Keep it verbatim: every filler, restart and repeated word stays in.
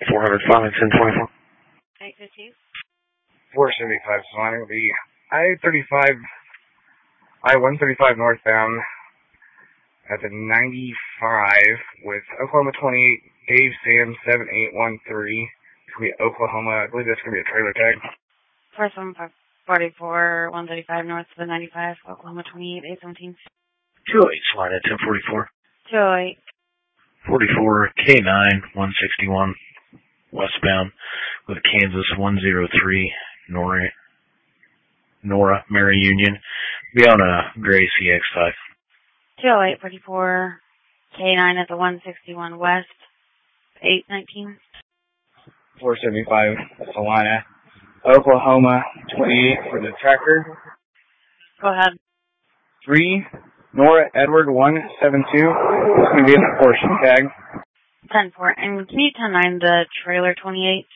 four hundred five and ten twenty-four. eight fifty. four seventy-five, Solana will be I thirty-five, I one thirty-five northbound at the ninety-five with Oklahoma twenty-eight, Dave Sam seven eight one three. It's going to be Oklahoma. I believe that's going to be a trailer tag. four seven five, forty-four, one thirty-five north of the ninety-five, Oklahoma twenty-eight, eight seventeen. two oh eight, Solana ten forty-four. two oh eight. forty-four, K nine, one sixty-one, westbound with Kansas one oh three, Nora, Nora, Mary Union. Be on a gray C X five. two oh eight, forty-four, K nine at the one sixty-one west, eight nineteen. four seventy-five, Solana, Oklahoma twenty-eight for the tracker. Go ahead. three, Nora Edward one seven two. It's going to be a portion tag. ten four. And can you ten nine the trailer twenty-eight?